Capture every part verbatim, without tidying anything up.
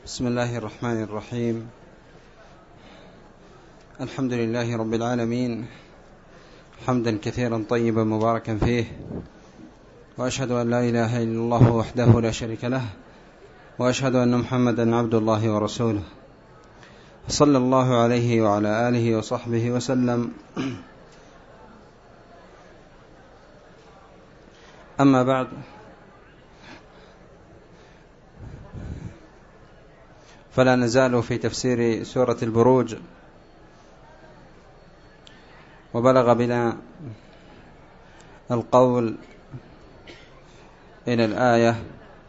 بسم الله الرحمن الرحيم. الحمد لله رب العالمين، حمدا كثيرا طيبا مباركا فيه، وأشهد أن لا إله إلا الله وحده لا شريك له، وأشهد أن محمدا عبد الله ورسوله، صلى الله عليه وعلى آله وصحبه وسلم. أما بعد، فلا نزال في تفسير سورة البروج، وبلغ بنا القول إلى الآية: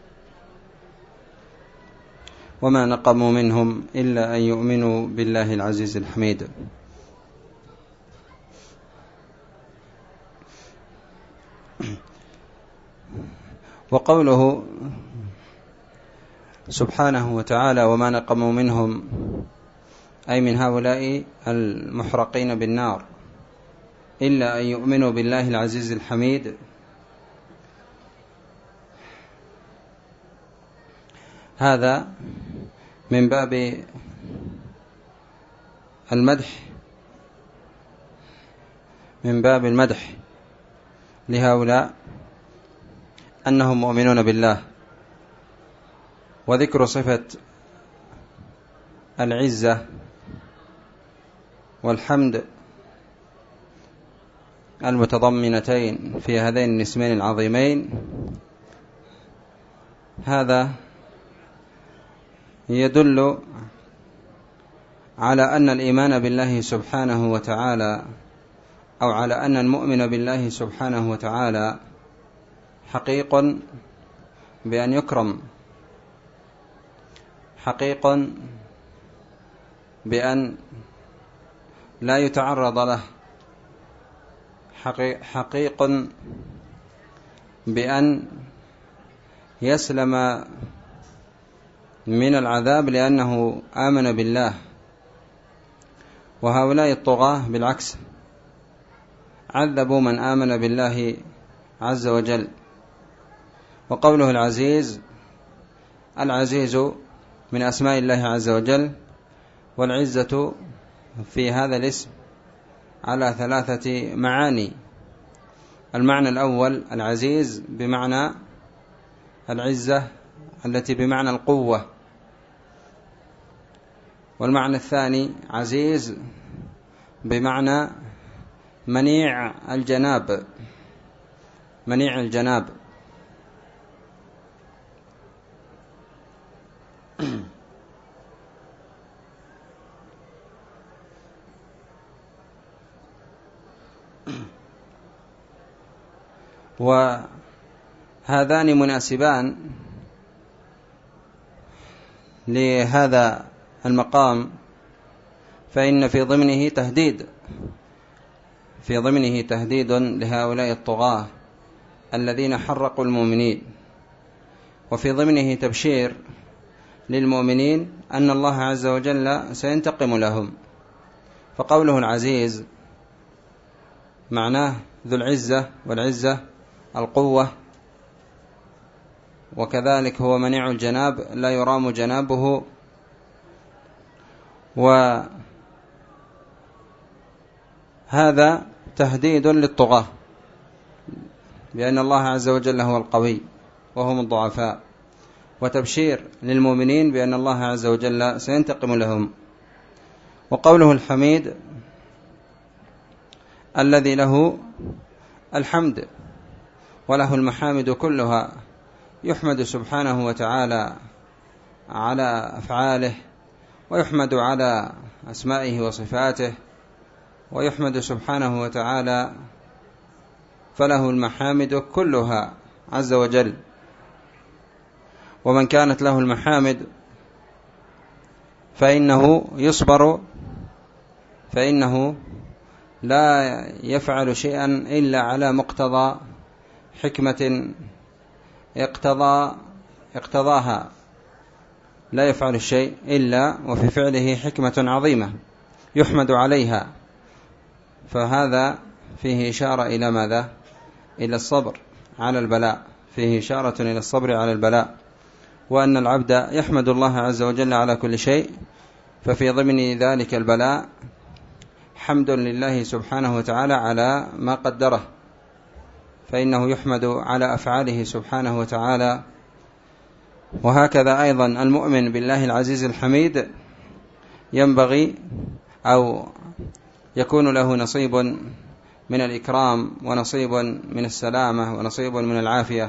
وما نقموا منهم إلا أن يؤمنوا بالله العزيز الحميد. وقوله سبحانه وتعالى: وما نقموا منهم، أي من هؤلاء المحرقين بالنار، إلا أن يؤمنوا بالله العزيز الحميد. هذا من باب المدح من باب المدح لهؤلاء أنهم مؤمنون بالله، وذكر صفة العزة والحمد المتضمنتين في هذين الاسمين العظيمين، هذا يدل على أن الإيمان بالله سبحانه وتعالى، أو على أن المؤمن بالله سبحانه وتعالى حقيق بأن يكرم، حقيق بأن لا يتعرض له، حقيق بأن يسلم من العذاب لأنه آمن بالله. وهؤلاء الطغاة بالعكس عذبوا من آمن بالله عز وجل. وقوله العزيز، العزيز من أسماء الله عز وجل، والعزة في هذا الاسم على ثلاثة معاني. المعنى الأول العزيز بمعنى العزة التي بمعنى القوة، والمعنى الثاني عزيز بمعنى منيع الجناب، منيع الجناب. وهذان مناسبان لهذا المقام، فإن في ضمنه تهديد في ضمنه تهديد لهؤلاء الطغاة الذين حرقوا المؤمنين، وفي ضمنه تبشير للمؤمنين أن الله عز وجل سينتقم لهم. فقوله العزيز معناه ذو العزة، والعزة القوة، وكذلك هو منيع الجناب، لا يرام جنابه. وهذا تهديد للطغاة بأن الله عز وجل هو القوي وهم الضعفاء، وتبشير للمؤمنين بأن الله عز وجل سينتقم لهم. وقوله الحميد الذي له الحمد وله المحامد كلها، يحمد سبحانه وتعالى على أفعاله، ويحمد على أسمائه وصفاته، ويحمد سبحانه وتعالى، فله المحامد كلها عز وجل. ومن كانت له المحامد فإنه يصبر، فإنه لا يفعل شيئا إلا على مقتضى حكمة اقتضى اقتضاها، لا يفعل الشيء إلا وفي فعله حكمة عظيمة يحمد عليها. فهذا فيه إشارة إلى ماذا؟ إلى الصبر على البلاء، فيه إشارة إلى الصبر على البلاء. وأن العبد يحمد الله عز وجل على كل شيء، ففي ضمن ذلك البلاء حمد لله سبحانه وتعالى على ما قدره، فإنه يحمد على أفعاله سبحانه وتعالى. وهكذا أيضا المؤمن بالله العزيز الحميد ينبغي أو يكون له نصيب من الإكرام ونصيب من السلامة ونصيب من العافية.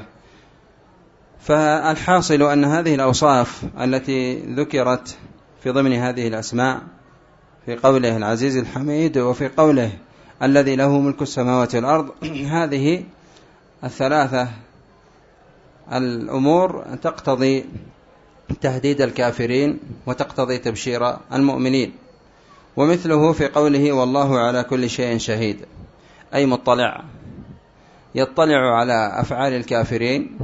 فالحاصل أن هذه الأوصاف التي ذكرت في ضمن هذه الأسماء في قوله العزيز الحميد وفي قوله الذي له ملك السماوات والأرض، هذه الثلاثة الأمور تقتضي تهديد الكافرين وتقتضي تبشير المؤمنين. ومثله في قوله والله على كل شيء شهيد، أي مطلع، يطلع على أفعال الكافرين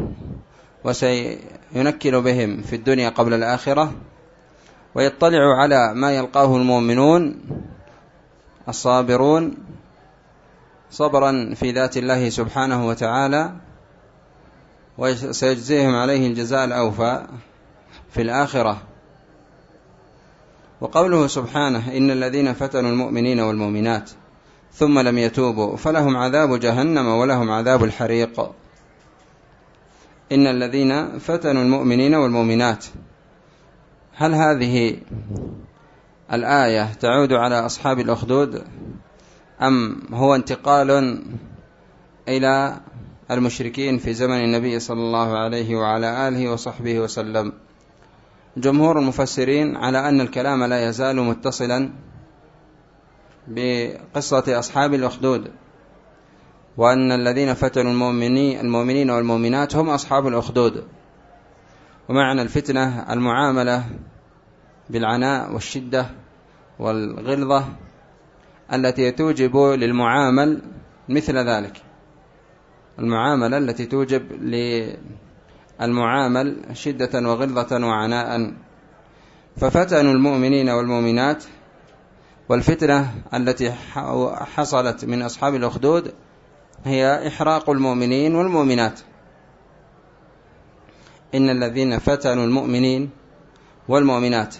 وسينكل بهم في الدنيا قبل الآخرة، ويطلع على ما يلقاه المؤمنون الصابرون صبرا في ذات الله سبحانه وتعالى، وسيجزيهم عليه الجزاء الأوفى في الآخرة. وقوله سبحانه إن الذين فتنوا المؤمنين والمؤمنات ثم لم يتوبوا فلهم عذاب جهنم ولهم عذاب الحريق. إن الذين فتنوا المؤمنين والمؤمنات، هل هذه الآية تعود على أصحاب الأخدود أم هو انتقال إلى المشركين في زمن النبي صلى الله عليه وعلى آله وصحبه وسلم؟ جمهور المفسرين على أن الكلام لا يزال متصلا بقصة أصحاب الأخدود، وأن الذين فتنوا المؤمنين والمؤمنات هم أصحاب الأخدود. ومعنى الفتنة المعاملة بالعناء والشدة والغلظة التي توجب للمعامل مثل ذلك، المعاملة التي توجب للمعامل شدة وغلظة وعناء. ففتنوا المؤمنين والمؤمنات، والفتنة التي حصلت من أصحاب الأخدود هي إحراق المؤمنين والمؤمنات. إن الذين فتنوا المؤمنين والمؤمنات،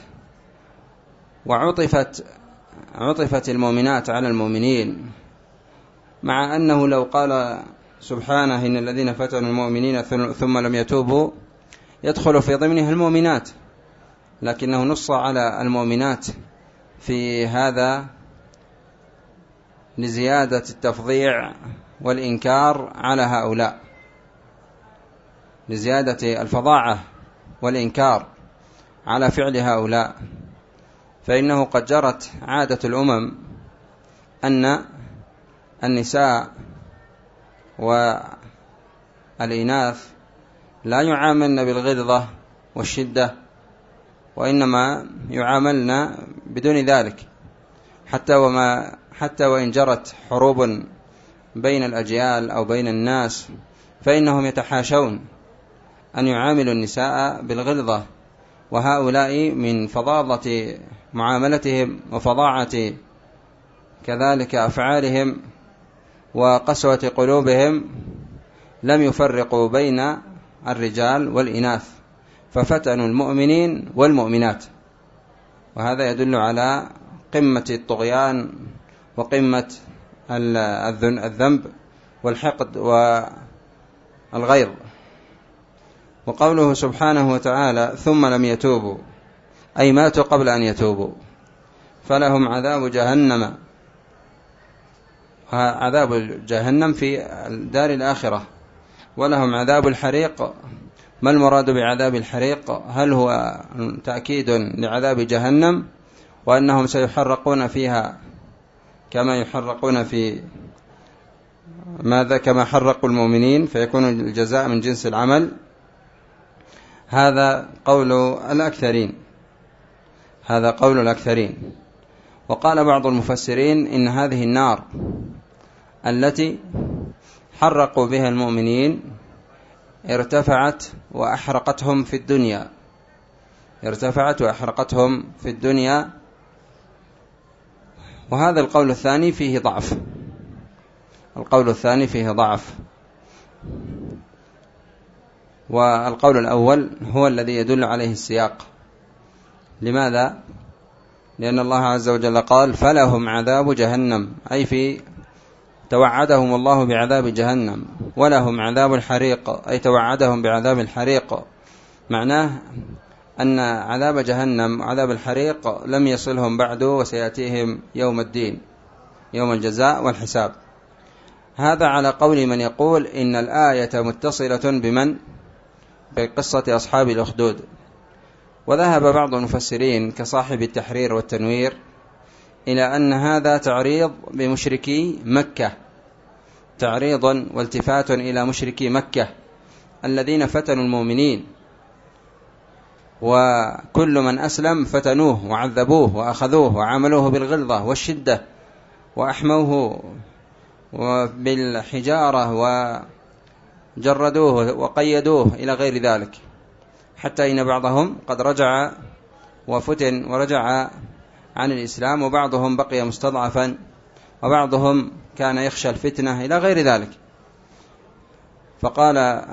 وعطفت عطفت المؤمنات على المؤمنين، مع أنه لو قال سبحانه إن الذين فتنوا المؤمنين ثم لم يتوبوا يدخل في ضمنها المؤمنات، لكنه نص على المؤمنات في هذا لزيادة التفظيع والإنكار على هؤلاء، لزيادة الفظاعة والإنكار على فعل هؤلاء. فإنه قد جرت عادة الأمم أن النساء والإناث لا يعاملن بالغلظة والشدة، وإنما يعاملن بدون ذلك، حتى وما حتى وإن جرت حروب بين الأجيال أو بين الناس فإنهم يتحاشون أن يعاملوا النساء بالغلظة. وهؤلاء من فظاظة معاملتهم وفظاعة كذلك أفعالهم وقسوة قلوبهم لم يفرقوا بين الرجال والإناث، ففتنوا المؤمنين والمؤمنات. وهذا يدل على قمة الطغيان وقمة الذنب والحقد والغيظ. وقوله سبحانه وتعالى ثم لم يتوبوا، أي ماتوا قبل أن يتوبوا، فلهم عذاب جهنم، عذاب جهنم في دار الآخرة، ولهم عذاب الحريق. ما المراد بعذاب الحريق؟ هل هو تأكيد لعذاب جهنم وأنهم سيحرقون فيها كما يحرقون في ماذا كما حرقوا المؤمنين فيكون الجزاء من جنس العمل؟ هذا قول الأكثرين هذا قول الأكثرين. وقال بعض المفسرين إن هذه النار التي حرقوا بها المؤمنين ارتفعت وأحرقتهم في الدنيا ارتفعت وأحرقتهم في الدنيا وهذا القول الثاني فيه ضعف القول الثاني فيه ضعف والقول الأول هو الذي يدل عليه السياق. لماذا؟ لأن الله عز وجل قال فلهم عذاب جهنم، أي في توعدهم الله بعذاب جهنم، ولهم عذاب الحريق، أي توعدهم بعذاب الحريق. معناه أن عذاب جهنم وعذاب الحريق لم يصلهم بعد، وسيأتيهم يوم الدين، يوم الجزاء والحساب. هذا على قول من يقول إن الآية متصلة بمن؟ بقصة أصحاب الأخدود. وذهب بعض المفسرين كصاحب التحرير والتنوير إلى أن هذا تعريض بمشركي مكة، تعريض والتفات إلى مشركي مكة الذين فتنوا المؤمنين، وكل من أسلم فتنوه وعذبوه وأخذوه وعاملوه بالغلظة والشدة وأحموه بالحجارة وجردوه وقيدوه إلى غير ذلك، حتى إن بعضهم قد رجع وفتن ورجع عن الإسلام، وبعضهم بقي مستضعفا، وبعضهم كان يخشى الفتنة إلى غير ذلك. فقال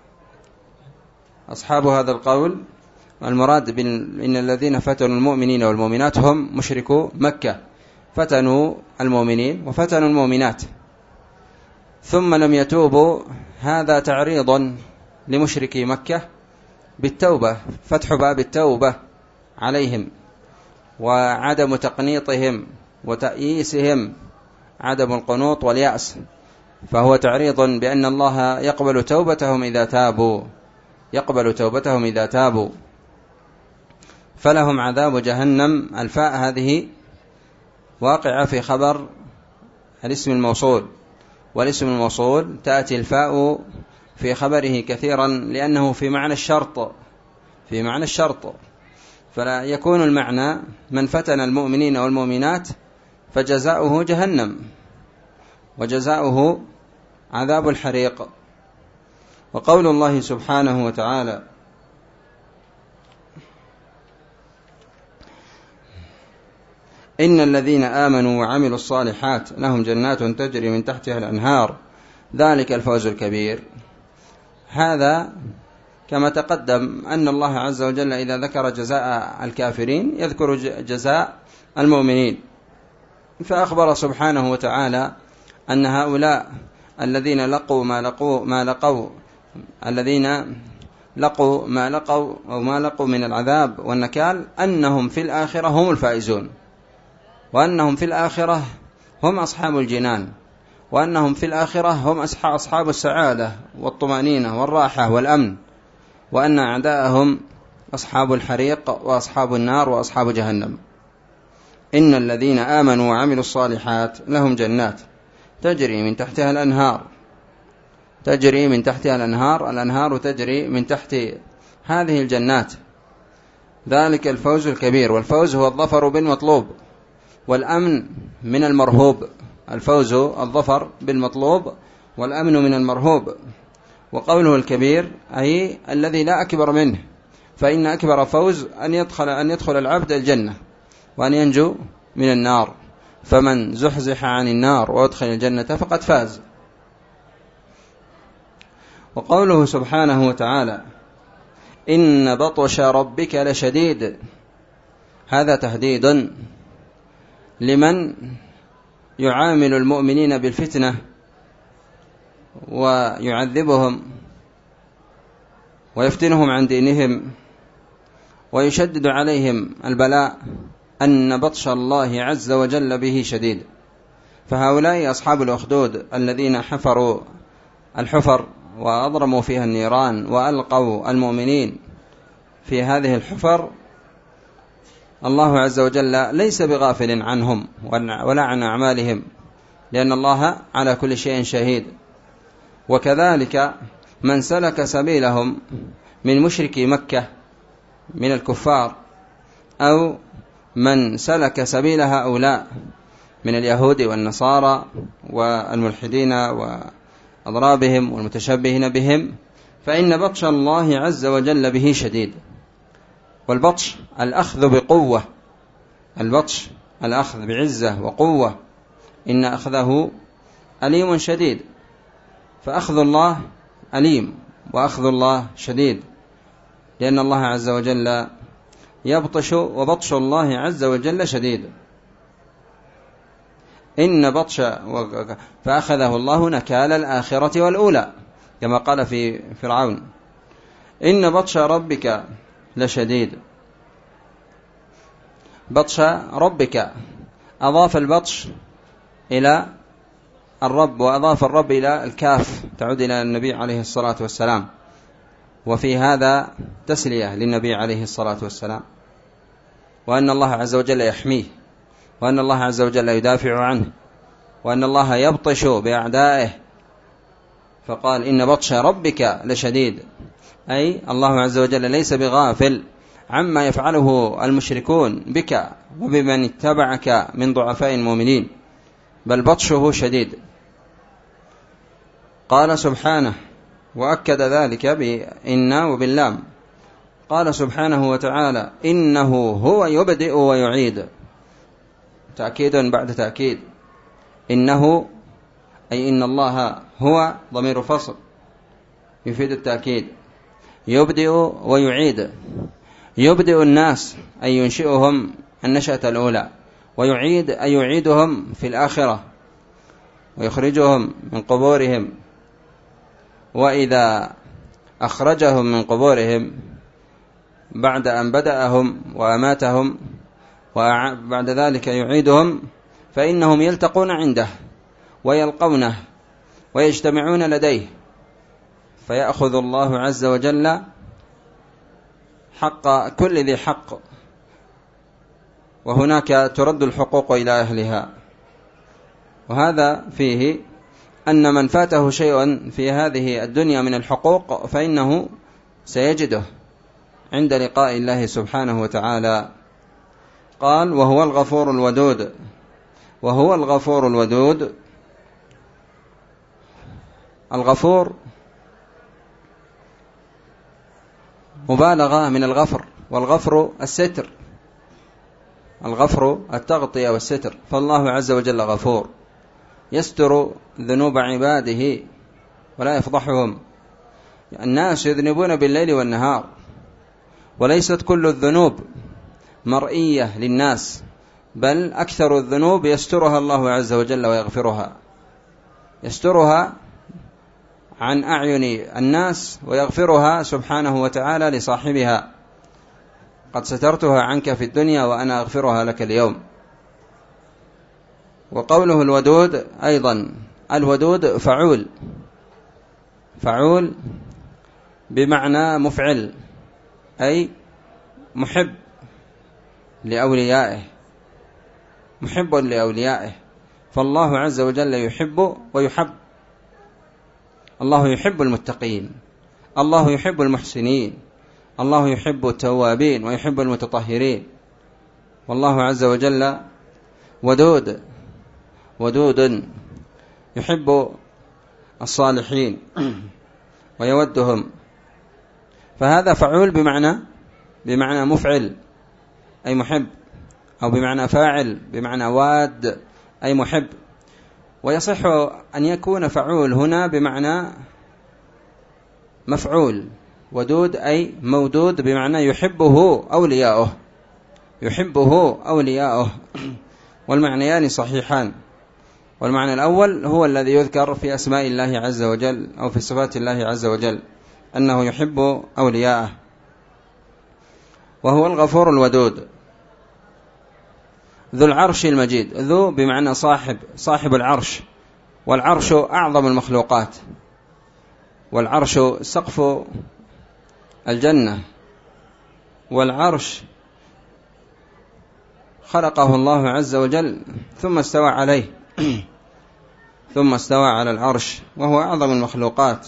أصحاب هذا القول المراد بأن الذين فتنوا المؤمنين والمؤمنات هم مشركو مكة، فتنوا المؤمنين وفتنوا المؤمنات ثم لم يتوبوا. هذا تعريض لمشركي مكة بالتوبة، فتح باب التوبة عليهم، وعدم تقنيطهم وتأييسهم، عدم القنوط واليأس. فهو تعريض بأن الله يقبل توبتهم إذا تابوا، يقبل توبتهم إذا تابوا. فلهم عذاب جهنم. الفاء هذه واقعة في خبر الاسم الموصول، والاسم الموصول تأتي الفاء في خبره كثيرا لأنه في معنى الشرط، في معنى الشرط. فلا يكون المعنى من فتن المؤمنين والمؤمنات فجزاؤه جهنم، وجزاؤه عذاب الحريق. وقول الله سبحانه وتعالى إن الذين آمنوا وعملوا الصالحات لهم جنات تجري من تحتها الأنهار ذلك الفوز الكبير. هذا كما تقدم أن الله عز وجل إذا ذكر جزاء الكافرين يذكر جزاء المؤمنين، فأخبر سبحانه وتعالى أن هؤلاء الذين لقوا ما لقوا ما لقوا الذين لقوا ما لقوا أو ما لقوا من العذاب والنكال أنهم في الآخرة هم الفائزون، وأنهم في الآخرة هم أصحاب الجنان، وأنهم في الآخرة هم أصحاب السعادة والطمأنينة والراحة والأمن، وأن أعداءهم أصحاب الحريق وأصحاب النار وأصحاب جهنم. إن الذين آمنوا وعملوا الصالحات لهم جنات تجري من تحتها الأنهار، تجري من تحتها الأنهار، الأنهار تجري من تحت هذه الجنات، ذلك الفوز الكبير. والفوز هو الظفر بالمطلوب والأمن من المرهوب، الفوز الظفر بالمطلوب والأمن من المرهوب. وقوله الكبير أي الذي لا أكبر منه، فإن أكبر فوز أن يدخل, أن يدخل العبد الجنة وأن ينجو من النار، فمن زحزح عن النار وادخل الجنة فقد فاز. وقوله سبحانه وتعالى إن بطش ربك لشديد، هذا تهديد لمن يعامل المؤمنين بالفتنة ويعذبهم ويفتنهم عن دينهم ويشدد عليهم البلاء، أن بطش الله عز وجل به شديد. فهؤلاء أصحاب الأخدود الذين حفروا الحفر وأضرموا فيها النيران وألقوا المؤمنين في هذه الحفر، الله عز وجل ليس بغافل عنهم ولا عن أعمالهم، لأن الله على كل شيء شهيد. وكذلك من سلك سبيلهم من مشركي مكة من الكفار، أو من سلك سبيل هؤلاء من اليهود والنصارى والملحدين وأضرابهم والمتشبهين بهم، فإن بطش الله عز وجل به شديد. والبطش الأخذ بقوة، البطش الأخذ بعزة وقوة، إن أخذه أليم شديد. فأخذ الله أليم وأخذ الله شديد، لأن الله عز وجل يبطش وبطش الله عز وجل شديد. إن بطش فأخذه الله نكال الآخرة والأولى، كما قال في فرعون إن بطش ربك لشديد. بطش ربك، أضاف البطش إلى الرب، وأضاف الرب إلى الكاف تعود إلى النبي عليه الصلاة والسلام، وفي هذا تسلية للنبي عليه الصلاة والسلام، وأن الله عز وجل يحميه، وأن الله عز وجل يدافع عنه، وأن الله يبطش بأعدائه. فقال إن بطش ربك لشديد، أي الله عز وجل ليس بغافل عما يفعله المشركون بك وبمن اتبعك من ضعفاء المؤمنين، بل بطشه شديد. قال سبحانه وأكد ذلك بإن وباللام، قال سبحانه وتعالى إنه هو يبدئ ويعيد، تأكيد بعد تأكيد. إنه أي إن الله هو ضمير فصل يفيد التأكيد، يبدئ ويعيد. يبدئ الناس أي ينشئهم النشأة الأولى، ويعيد أي يعيدهم في الآخرة ويخرجهم من قبورهم، وإذا أخرجهم من قبورهم بعد أن بدأهم وأماتهم وبعد ذلك يعيدهم، فإنهم يلتقون عنده ويلقونه ويجتمعون لديه، فيأخذ الله عز وجل حق كل ذي حق، وهناك ترد الحقوق إلى أهلها. وهذا فيه أن من فاته شيء في هذه الدنيا من الحقوق فإنه سيجده عند لقاء الله سبحانه وتعالى. قال وهو الغفور الودود. وهو الغفور الودود، الغفور مبالغة من الغفر، والغفر الستر، الغفر التغطية والستر، فالله عز وجل غفور يستر ذنوب عباده ولا يفضحهم. الناس يذنبون بالليل والنهار، وليست كل الذنوب مرئية للناس، بل أكثر الذنوب يسترها الله عز وجل ويغفرها، يسترها عن أعين الناس ويغفرها سبحانه وتعالى لصاحبها. قد سترتها عنك في الدنيا وأنا أغفرها لك اليوم. وقوله الودود أيضا، الودود فعول، فعول بمعنى مفعل، أي محب لأوليائه، محب لأوليائه، فالله عز وجل يحب ويحب. الله يحب المتقين، الله يحب المحسنين، الله يحب التوابين ويحب المتطهرين. والله عز وجل ودود، ودود يحب الصالحين ويودهم، فهذا فعول بمعنى بمعنى مفعل أي محب، أو بمعنى فاعل بمعنى واد أي محب. ويصح أن يكون فعول هنا بمعنى مفعول، ودود أي مودود بمعنى يحبه أولياؤه، يحبه أولياؤه، والمعنيان صحيحان. والمعنى الأول هو الذي يذكر في أسماء الله عز وجل أو في صفات الله عز وجل، أنه يحب أولياءه. وهو الغفور الودود ذو العرش المجيد. ذو بمعنى صاحب، صاحب العرش، والعرش أعظم المخلوقات، والعرش سقف الجنة، والعرش خلقه الله عز وجل ثم استوى عليه ثم استوى على العرش، وهو أعظم المخلوقات.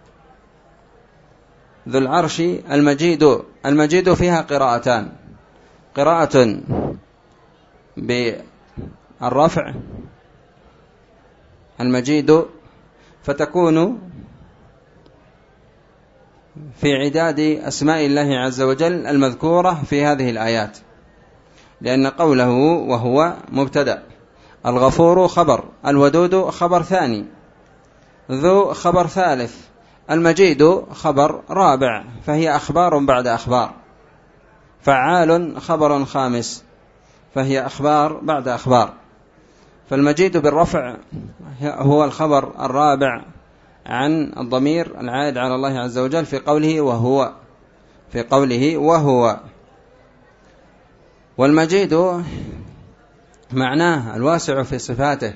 ذو العرش المجيد. المجيد فيها قراءتان، قراءة بالرفع المجيد، فتكون في عداد أسماء الله عز وجل المذكورة في هذه الآيات، لأن قوله وهو مبتدأ، الغفور خبر، الودود خبر ثاني، ذو خبر ثالث، المجيد خبر رابع، فهي أخبار بعد أخبار. فعال خبر خامس، فهي أخبار بعد أخبار. فالمجيد بالرفع هو الخبر الرابع عن الضمير العائد على الله عز وجل في قوله وهو، في قوله وهو. والمجيد معناه الواسع في صفاته،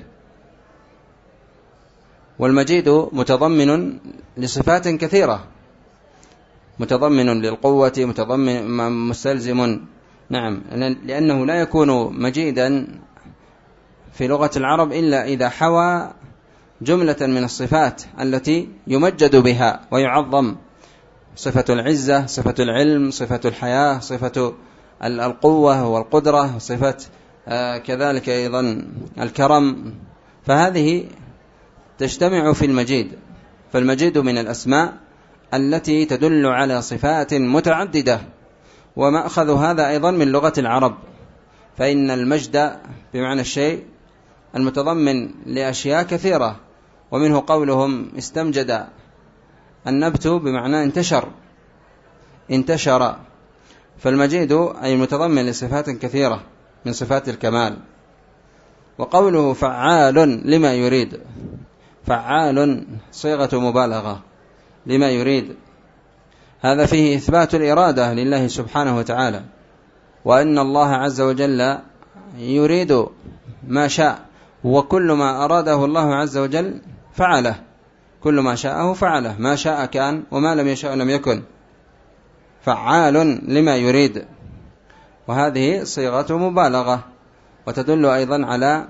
والمجيد متضمن لصفات كثيرة، متضمن للقوة، متضمن مستلزم، نعم، لأنه لا يكون مجيدا في لغة العرب إلا إذا حوى جملة من الصفات التي يمجد بها ويعظم: صفة العزة، صفة العلم، صفة الحياة، صفة القوة والقدرة، صفة كذلك أيضا الكرم. فهذه تجتمع في المجيد. فالمجيد من الأسماء التي تدل على صفات متعددة، ومأخذ هذا أيضا من لغة العرب، فإن المجد بمعنى الشيء المتضمن لأشياء كثيرة، ومنه قولهم استمجد النبت بمعنى انتشر، انتشر. فالمجيد أي المتضمن لصفات كثيرة من صفات الكمال. وقوله فعال لما يريد، فعال صيغة مبالغة لما يريد، هذا فيه إثبات الإرادة لله سبحانه وتعالى، وأن الله عز وجل يريد ما شاء، وكل ما أراده الله عز وجل فعله، كل ما شاءه فعله، ما شاء كان وما لم يشاء لم يكن. فعال لما يريد، وهذه صيغة مبالغة، وتدل أيضا على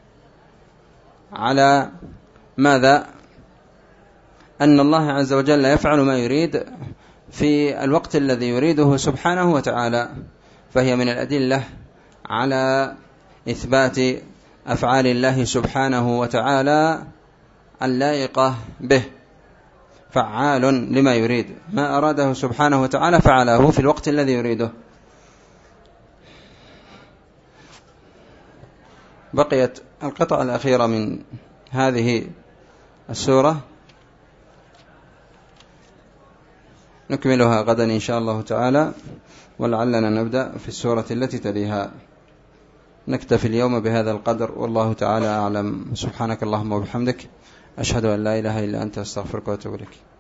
على ماذا؟ أن الله عز وجل يفعل ما يريد في الوقت الذي يريده سبحانه وتعالى. فهي من الأدلة على إثبات أفعال الله سبحانه وتعالى اللائقة به. فعال لما يريد، ما أراده سبحانه وتعالى فعله في الوقت الذي يريده. بقيت القطعة الأخيرة من هذه السورة، نكملها غدا إن شاء الله تعالى، ولعلنا نبدأ في السورة التي تليها. نكتفي اليوم بهذا القدر، والله تعالى أعلم. سبحانك اللهم وبحمدك، أشهد أن لا إله إلا أنت، أستغفرك وأتوب إليك.